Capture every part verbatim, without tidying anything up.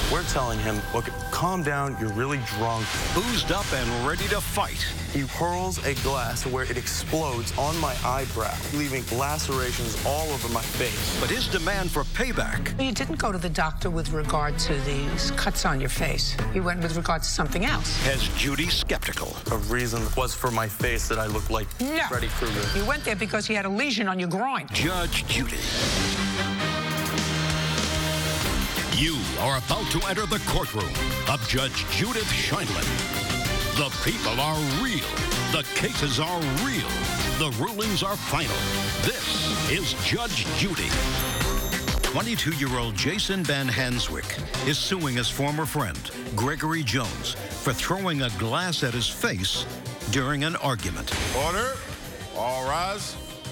We're telling him, look, calm down, you're really drunk. Boozed up and ready to fight. He hurls a glass where it explodes on my eyebrow, leaving lacerations all over my face. But his demand for payback. You didn't go to the doctor with regard to these cuts on your face. You went with regard to something else. Has Judy skeptical. A reason was for my face that I looked like no. Freddy Krueger. You went there because you had a lesion on your groin. Judge Judy. You are about to enter the courtroom of Judge Judith Sheindlin. The people are real. The cases are real. The rulings are final. This is Judge Judy. twenty-two-year-old Jason Van Hanswick is suing his former friend, Gregory Jones, for throwing a glass at his face during an argument. Order. All rise.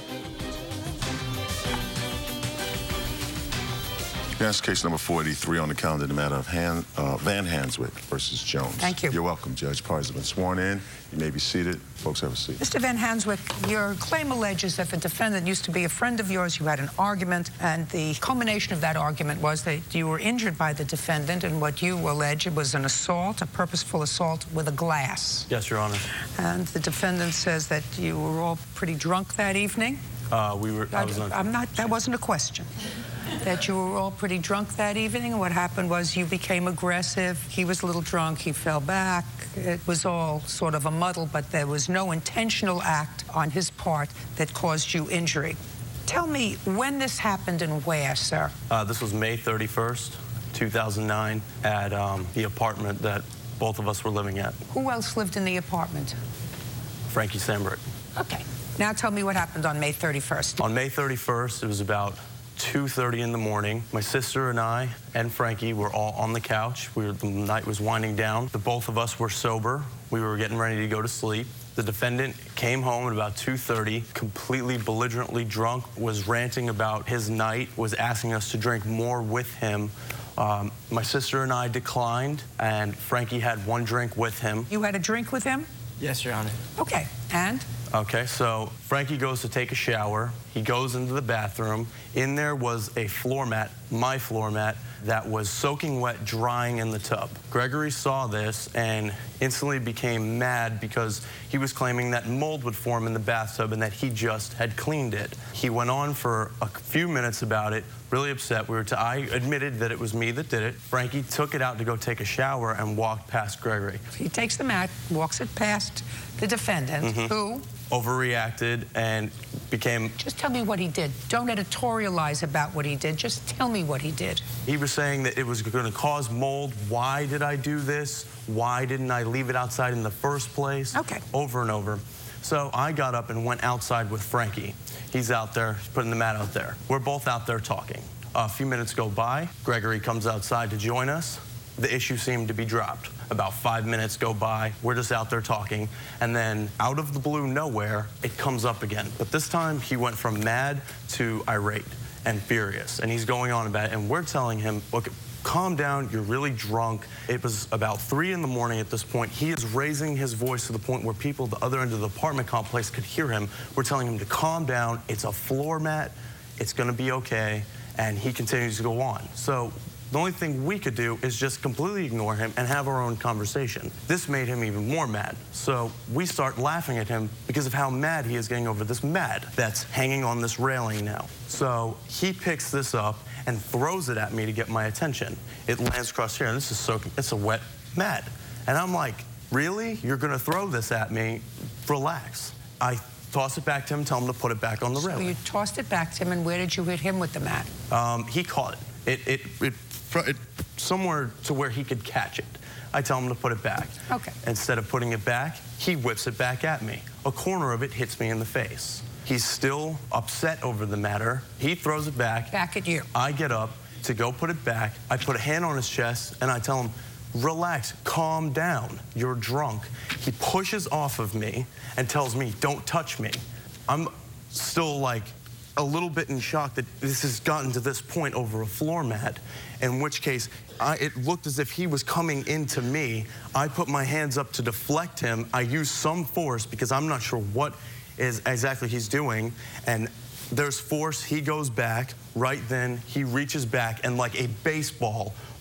That's case number four eighty-three on the calendar, the matter of Han, uh, Van Hanswick versus Jones. Thank you. You're welcome, Judge. Parties have been sworn in. You may be seated. Folks, have a seat. Mister Van Hanswick, your claim alleges that the defendant used to be a friend of yours. You had an argument, and the culmination of that argument was that you were injured by the defendant, and what you allege was an assault, a purposeful assault with a glass. Yes, Your Honor. And the defendant says that you were all pretty drunk that evening. Uh, we were. I I, was not. I'm not. That wasn't a question. That you were all pretty drunk that evening, and what happened was you became aggressive. He was a little drunk. He fell back. It was all sort of a muddle, but there was no intentional act on his part that caused you injury. Tell me when this happened and where, sir? Uh, this was May thirty-first, two thousand nine, at um, the apartment that both of us were living at. Who else lived in the apartment? Frankie Sambrick. Okay. Now tell me what happened on May thirty-first. On May thirty-first, it was about two thirty in the morning. My sister and I and Frankie were all on the couch. We were, the night was winding down. The both of us were sober. We were getting ready to go to sleep. The defendant came home at about two thirty, completely belligerently drunk, was ranting about his night, was asking us to drink more with him. Um, my sister and I declined, and Frankie had one drink with him. You had a drink with him? Yes, Your Honor. Okay, and? Okay, so Frankie goes to take a shower. He goes into the bathroom. In there was a floor mat, my floor mat, that was soaking wet, drying in the tub. Gregory saw this and instantly became mad because he was claiming that mold would form in the bathtub and that he just had cleaned it. He went on for a few minutes about it, really upset. We were to, I admitted that it was me that did it. Frankie took it out to go take a shower and walked past Gregory. He takes the mat, walks it past the defendant, mm-hmm. who? Overreacted and became... Just tell me what he did. Don't editorialize about what he did. Just tell me what he did. He was saying that it was going to cause mold. Why did I do this? Why didn't I leave it outside in the first place? Okay. Over and over. So I got up and went outside with Frankie. He's out there, he's putting the mat out there. We're both out there talking. A few minutes go by. Gregory comes outside to join us. The issue seemed to be dropped. About five minutes go by. We're just out there talking. And then out of the blue nowhere, it comes up again. But this time he went from mad to irate and furious. And he's going on about it. And we're telling him, look, calm down. You're really drunk. It was about three in the morning at this point. He is raising his voice to the point where people at the other end of the apartment complex could hear him. We're telling him to calm down. It's a floor mat. It's going to be okay. And he continues to go on. So the only thing we could do is just completely ignore him and have our own conversation. This made him even more mad. So we start laughing at him because of how mad he is getting over this mat that's hanging on this railing now. So he picks this up and throws it at me to get my attention. It lands across here, and this is soaking, it's a wet mat. And I'm like, really? You're gonna throw this at me? Relax. I toss it back to him, tell him to put it back on the railing. So you tossed it back to him, and where did you hit him with the mat? Um, he caught it. It, it, it, it. Somewhere to where he could catch it. I tell him to put it back. Okay. Instead of putting it back, he whips it back at me. A corner of it hits me in the face. He's still upset over the matter. He throws it back. Back at you. I get up to go put it back. I put a hand on his chest, and I tell him, relax, calm down. You're drunk. He pushes off of me and tells me, don't touch me. I'm still like a little bit in shock that this has gotten to this point over a floor mat, in which case I, it looked as if he was coming into me. I put my hands up to deflect him. I used some force because I'm not sure what is exactly he's doing, and there's force. He goes back. Right then, he reaches back and like a baseball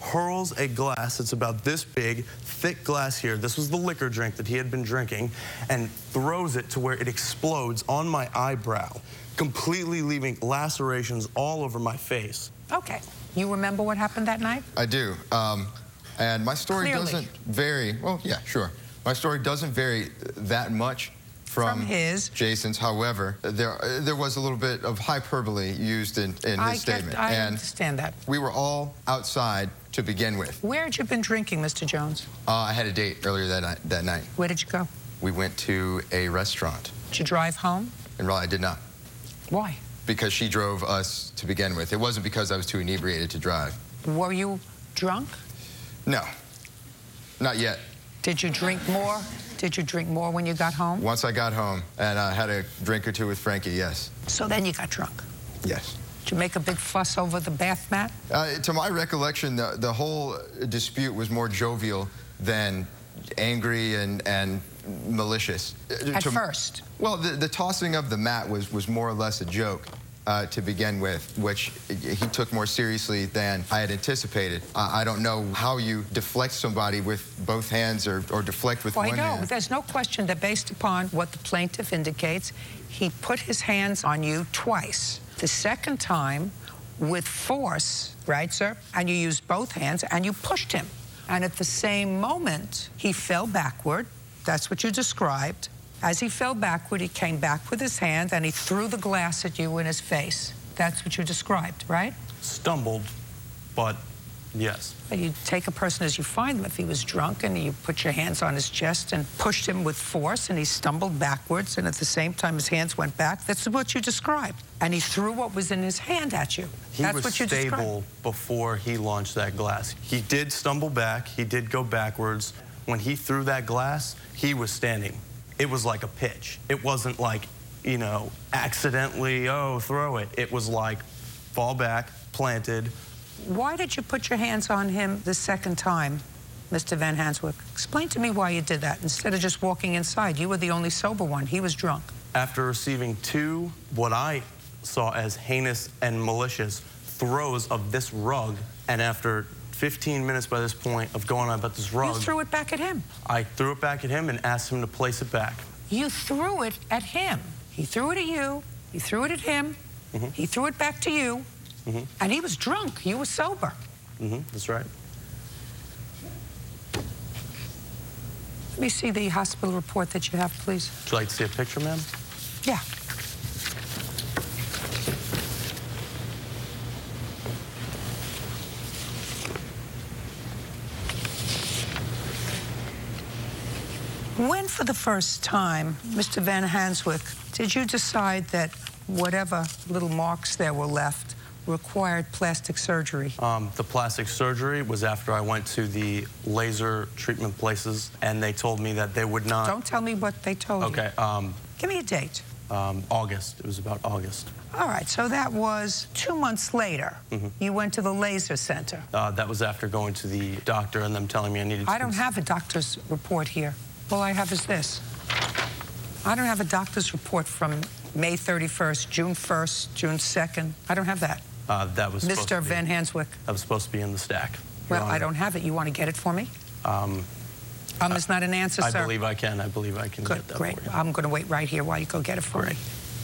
hurls a glass, it's about this big, thick glass here. This was the liquor drink that he had been drinking, and throws it to where it explodes on my eyebrow, completely leaving lacerations all over my face. Okay. You remember what happened that night? I do. Um, and my story Clearly. doesn't vary. Well, yeah, sure. My story doesn't vary that much from, From his. Jason's. However, there there was a little bit of hyperbole used in, in his I statement. Get, I and understand that. we were all outside to begin with. Where had you been drinking, Mister Jones? Uh, I had a date earlier that night, that night. Where did you go? We went to a restaurant. Did you drive home? And Raleigh, I did not. Why? Because she drove us to begin with. It wasn't because I was too inebriated to drive. Were you drunk? No, not yet. Did you drink more? Did you drink more when you got home? Once I got home and I uh, had a drink or two with Frankie, yes. So then you got drunk. Yes. Did you make a big fuss over the bath mat? Uh, to my recollection, the, the whole dispute was more jovial than angry and, and malicious. At to, first? Well, the, the tossing of the mat was, was more or less a joke. Uh, to begin with, which he took more seriously than I had anticipated. Uh, I don't know how you deflect somebody with both hands or, or deflect with Well, one I know. hand. There's no question that based upon what the plaintiff indicates, he put his hands on you twice. The second time with force, right, sir? And you used both hands and you pushed him. And at the same moment, he fell backward. That's what you described. As he fell backward, he came back with his hand and he threw the glass at you in his face. That's what you described, right? Stumbled, but yes. You take a person as you find them. If he was drunk and you put your hands on his chest and pushed him with force and he stumbled backwards and at the same time his hands went back, that's what you described. And he threw what was in his hand at you. He that's was what you stable described. before he launched that glass. He did stumble back. He did go backwards. When he threw that glass, he was standing. It was like a pitch. It wasn't like, you know, accidentally, oh, throw it. It was like fall back, planted. Why did you put your hands on him the second time, Mister Van Hanswick? Explain to me why you did that instead of just walking inside. You were the only sober one. He was drunk. After receiving two, what I saw as heinous and malicious throws of this rug, and after fifteen minutes by this point of going on about this rug. You threw it back at him. I threw it back at him and asked him to place it back. You threw it at him. He threw it at you. You threw it at him. Mm-hmm. He threw it back to you. Mm-hmm. And he was drunk. You were sober. Mm-hmm. That's right. Let me see the hospital report that you have, please. Would you like to see a picture, ma'am? Yeah. When, for the first time, Mister Van Hanswick, did you decide that whatever little marks there were left required plastic surgery? Um, the plastic surgery was after I went to the laser treatment places, and they told me that they would not... Don't tell me what they told okay, you. Okay. Um, Give me a date. Um, August. It was about August. All right, so that was two months later. Mm-hmm. You went to the laser center. Uh, that was after going to the doctor and them telling me I needed to... I don't have a doctor's report here. All I have is this. I don't have a doctor's report from May thirty-first, June first, June second. I don't have that. Uh, that was Mister Van Hanswick. That was supposed to be in the stack. Well, I don't have it. You want to get it for me? Um, um it's not an answer, I sir. I believe I can. I believe I can Good, get that great. for you. I'm going to wait right here while you go get it for Great. me.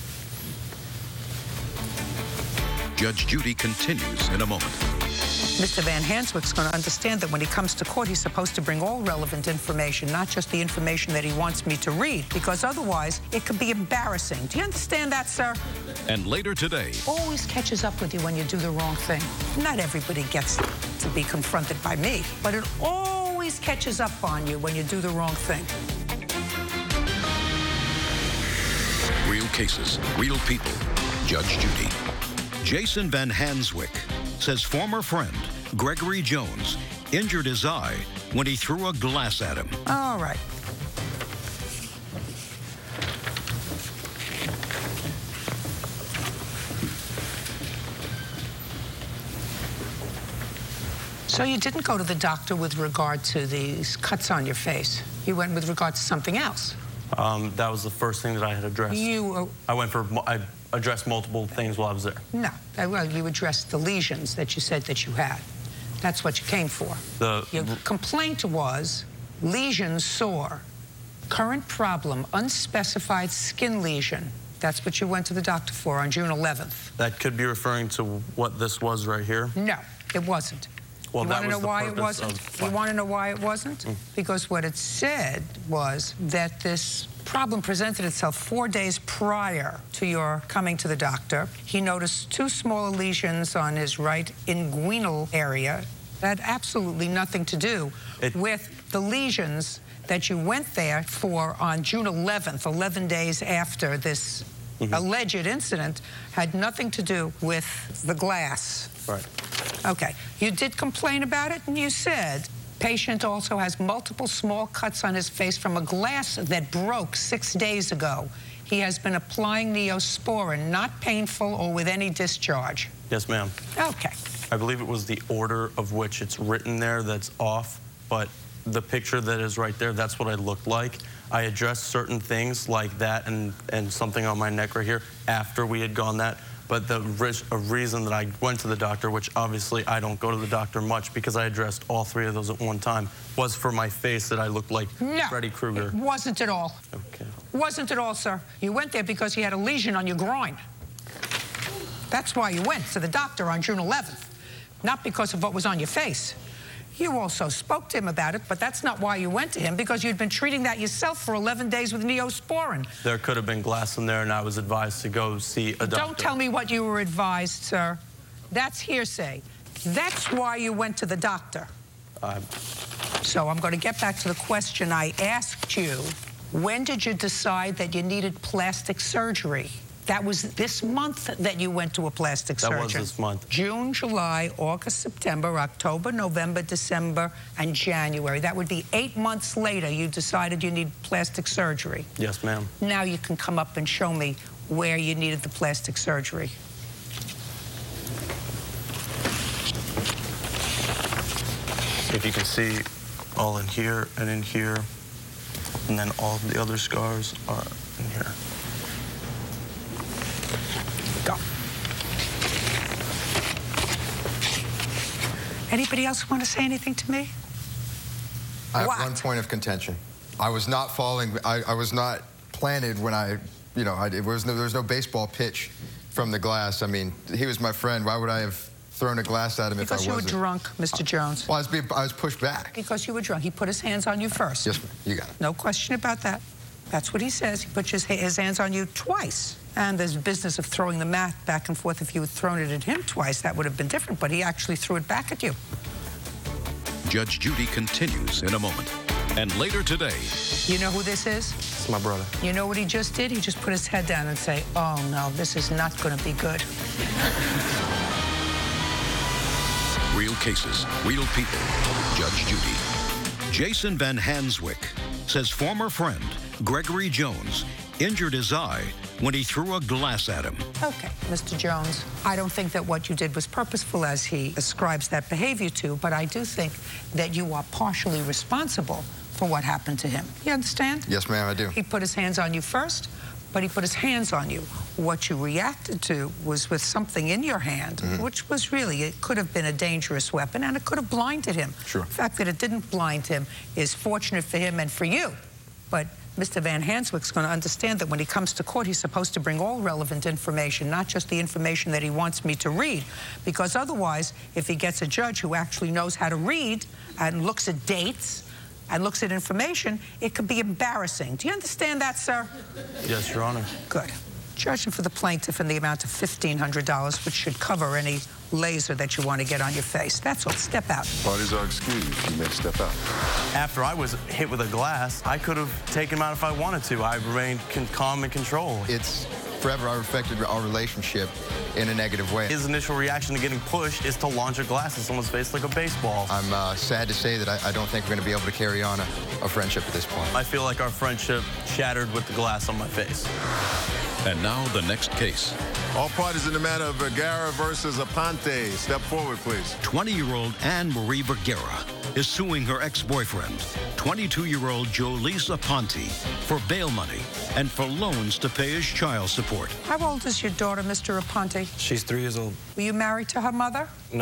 Judge Judy continues in a moment. Mister Van Hanswick's going to understand that when he comes to court, he's supposed to bring all relevant information, not just the information that he wants me to read, because otherwise it could be embarrassing. Do you understand that, sir? And later today... Always catches up with you when you do the wrong thing. Not everybody gets to be confronted by me, but it always catches up on you when you do the wrong thing. Real cases, real people. Judge Judy. Jason Van Hanswick says former friend Gregory Jones injured his eye when he threw a glass at him. All right. So you didn't go to the doctor with regard to these cuts on your face. You went with regard to something else. Um, that was the first thing that I had addressed. You... Uh, I went for... I addressed multiple things while I was there. No. Uh, well, you addressed the lesions that you said that you had. That's what you came for. The Your complaint was lesion sore, current problem, unspecified skin lesion. That's what you went to the doctor for on June eleventh. That could be referring to what this was right here. No, it wasn't. Well, you that want to was know the why it purpose wasn't? of- You want to know why it wasn't? Mm. Because what it said was that this problem presented itself four days prior to your coming to the doctor. He noticed two smaller lesions on his right inguinal area that had absolutely nothing to do It- with the lesions that you went there for on June eleventh, eleven days after this Mm-hmm. alleged incident, had nothing to do with the glass. Right. Okay, you did complain about it, and you said patient also has multiple small cuts on his face from a glass that broke six days ago. He has been applying Neosporin, not painful or with any discharge. Yes, ma'am. Okay. I believe it was the order of which it's written there that's off, but the picture that is right there, that's what I looked like. I addressed certain things like that and, and something on my neck right here after we had gone that. But the re a reason that I went to the doctor, which obviously I don't go to the doctor much because I addressed all three of those at one time, was for my face that I looked like No, Freddy Krueger. it wasn't at all. Okay. Wasn't at all, sir. You went there because you had a lesion on your groin. That's why you went to the doctor on June eleventh, not because of what was on your face. You also spoke to him about it, but that's not why you went to him, because you'd been treating that yourself for eleven days with Neosporin. There could have been glass in there, and I was advised to go see a doctor. Don't tell me what you were advised, sir. That's hearsay. That's why you went to the doctor. Uh, So I'm going to get back to the question I asked you. When did you decide that you needed plastic surgery? That was this month that you went to a plastic That surgeon. was this month. June, July, August, September, October, November, December, and January. That would be eight months later you decided you need plastic surgery. yes, ma'am. Now you can come up and show me where you needed the plastic surgery. If you can see all in here and in here, and then all the other scars are in here. Go. Anybody else want to say anything to me? I have What? one point of contention. I was not falling. I, I was not planted when I, you know, I, there was no, there was no baseball pitch from the glass. I mean, he was my friend. Why would I have thrown a glass at him Because if you I were wasn't? drunk, Mister Jones. Well, I was, being, I was pushed back. Because you were drunk. He put his hands on you first. Yes, ma'am. You got it. No question about that. That's what he says. He put his, his hands on you twice. And there's business of throwing the mat back and forth. If you had thrown it at him twice, that would have been different. But he actually threw it back at you. Judge Judy continues in a moment. And later today, You know who this is? It's my brother. You know what he just did? He just put his head down and say, oh, no, this is not going to be good. real cases, real people. Judge Judy. Jason Van Hanswick says former friend Gregory Jones injured his eye when he threw a glass at him. Okay, Mister Jones, I don't think that what you did was purposeful as he ascribes that behavior to, but I do think that you are partially responsible for what happened to him. You understand? Yes, ma'am, I do. He put his hands on you first, but he put his hands on you. What you reacted to was with something in your hand, mm-hmm. which was really, it could have been a dangerous weapon, and it could have blinded him. Sure. The fact that it didn't blind him is fortunate for him and for you. But Mister Van Hanswick's going to understand that when he comes to court, he's supposed to bring all relevant information, not just the information that he wants me to read. Because otherwise, if he gets a judge who actually knows how to read and looks at dates and looks at information, it could be embarrassing. Do you understand that, sir? Yes, Your Honor. Good. Judging for the plaintiff in the amount of fifteen hundred dollars, which should cover any laser that you want to get on your face. That's all. Step out. Parties are excused. You may step out. After I was hit with a glass, I could have taken him out if I wanted to. I remained con calm and control. It's forever affected our relationship in a negative way. His initial reaction to getting pushed is to launch a glass at someone's face like a baseball. I'm uh, sad to say that I, I don't think we're going to be able to carry on a, a friendship at this point. I feel like our friendship shattered with the glass on my face. And now the next case. All parties in the matter of Vergara versus Aponte. Step forward, please. twenty-year-old Anne Marie Vergara is suing her ex-boyfriend, twenty-two-year-old Jolise Aponte, for bail money and for loans to pay his child support. How old is your daughter, Mister Aponte? She's three years old. Were you married to her mother? No.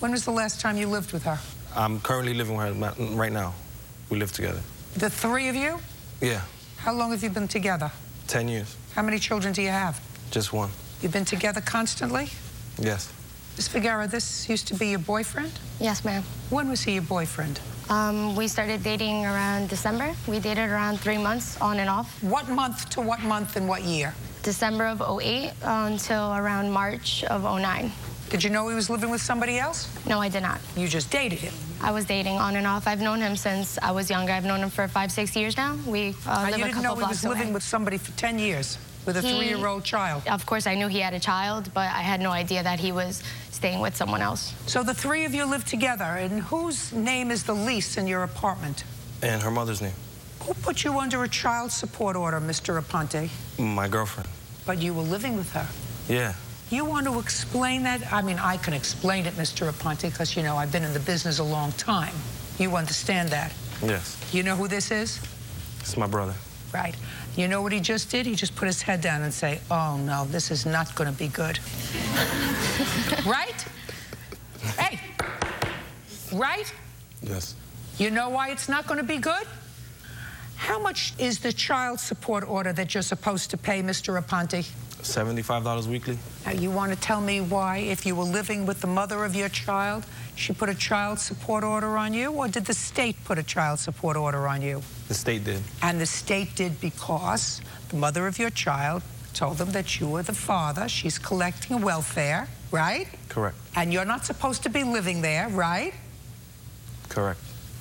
When was the last time you lived with her? I'm currently living with her right now. We live together. The three of you? Yeah. How long have you been together? Ten years. How many children do you have? Just one. You've been together constantly? Yes. Miz Vergara, this used to be your boyfriend? Yes, ma'am. When was he your boyfriend? Um, we started dating around December. We dated around three months, on and off. What month to what month and what year? December of oh eight until around March of oh nine. Did you know he was living with somebody else? No, I did not. You just dated him? I was dating on and off. I've known him since I was younger. I've known him for five, six years now. We uh, And live you a didn't couple know he blocks was away. living with somebody for ten years, with a He- three-year-old child? Of course, I knew he had a child, but I had no idea that he was staying with someone else. So the three of you live together, and whose name is the lease in your apartment? And her mother's name. Who put you under a child support order, Mister Aponte? My girlfriend. But you were living with her. Yeah. You want to explain that? I mean, I can explain it, Mister Aponte, because, you know, I've been in the business a long time. You understand that? Yes. You know who this is? It's my brother. Right. You know what he just did? He just put his head down and say, oh, no, this is not going to be good. Right? Hey. Right? Yes. You know why it's not going to be good? How much is the child support order that you're supposed to pay, Mister Aponte? seventy-five dollars weekly. Now, you want to tell me why, if you were living with the mother of your child, she put a child support order on you, or did the state put a child support order on you? The state did. And the state did because the mother of your child told them that you were the father. She's collecting welfare, right? Correct. And you're not supposed to be living there, right? Correct.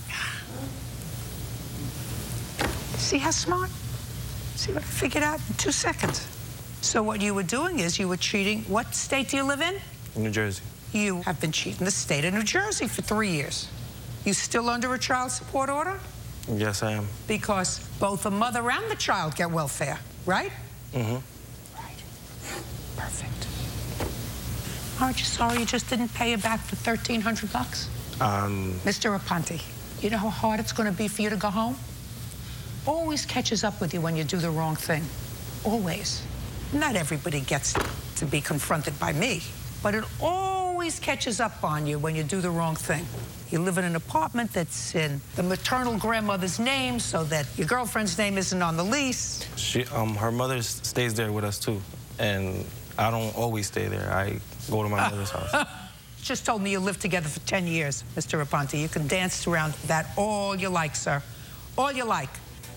See how smart? See what I figured out in two seconds? So what you were doing is you were cheating. What state do you live in? New Jersey. You have been cheating the state of New Jersey for three years. You still under a child support order? Yes, I am. Because both the mother and the child get welfare, right? Mm-hmm. Right. Perfect. Aren't you sorry you just didn't pay her back for thirteen hundred bucks? Um, Mister Aponte, you know how hard it's going to be for you to go home? Always catches up with you when you do the wrong thing. Always. Not everybody gets to be confronted by me, but it always catches up on you when you do the wrong thing. You live in an apartment that's in the maternal grandmother's name so that your girlfriend's name isn't on the lease. she, um, her mother s- stays there with us too, and I don't always stay there. I go to my mother's house. Just told me you lived together for ten years, Mister Aponte. You can dance around that all you like, sir. All you like.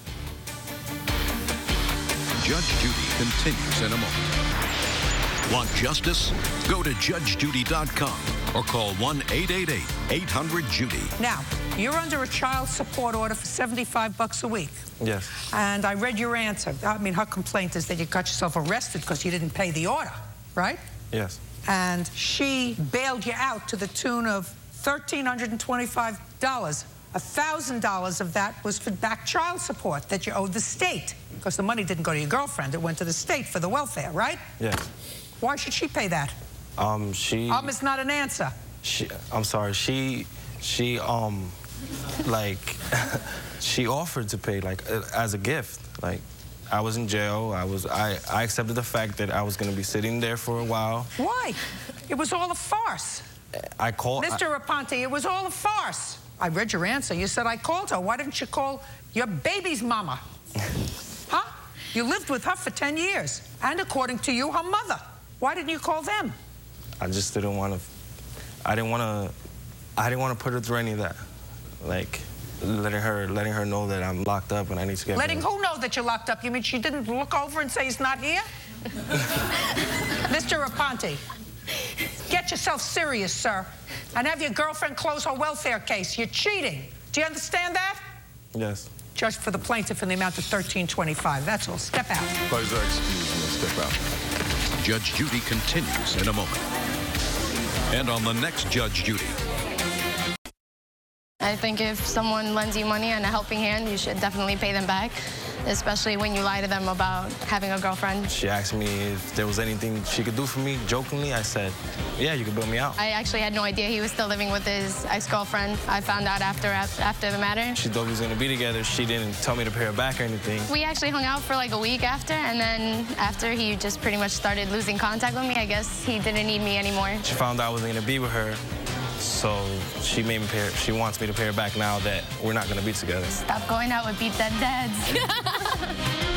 Judge Judy continues in a moment. Want justice? Go to judge judy dot com or call one eight eight eight, eight hundred, Judy. Now, you're under a child support order for seventy-five bucks a week. Yes. And I read your answer. I mean, her complaint is that you got yourself arrested because you didn't pay the order, right? Yes. And she bailed you out to the tune of one thousand three hundred twenty-five dollars. one thousand dollars of that was for back child support that you owed the state, because the money didn't go to your girlfriend. It went to the state for the welfare, right? Yes. Why should she pay that? Um, she. Um is not an answer. She. I'm sorry. She. She. Um, like, she offered to pay like uh, as a gift. Like, I was in jail. I was. I. I accepted the fact that I was going to be sitting there for a while. Why? It was all a farce. I called. Mister Aponte, it was all a farce. I read your answer. You said I called her. Why didn't you call your baby's mama? Huh? You lived with her for ten years. And according to you, her mother. Why didn't you call them? I just didn't want to. I didn't want to. I didn't want to put her through any of that. Like, letting her, letting her know that I'm locked up and I need to get. Letting her. who know that you're locked up? You mean she didn't look over and say he's not here? Mister Aponte, get yourself serious, sir, and have your girlfriend close her welfare case. You're cheating. Do you understand that? Yes. Just for the plaintiff in the amount of thirteen twenty-five. That's all. Step out. Pleasure, excuse me. Step out. Judge Judy continues in a moment. And on the next Judge Judy. I think if someone lends you money and a helping hand, you should definitely pay them back, especially when you lie to them about having a girlfriend. She asked me if there was anything she could do for me. Jokingly, I said, yeah, you could bail me out. I actually had no idea he was still living with his ex-girlfriend. I found out after after the matter. She thought we was going to be together. She didn't tell me to pay her back or anything. We actually hung out for like a week after, and then after he just pretty much started losing contact with me, I guess he didn't need me anymore. She found out I wasn't going to be with her. So she made me pay her, she wants me to pay her back now that we're not gonna be together. Stop going out with beat dead dads.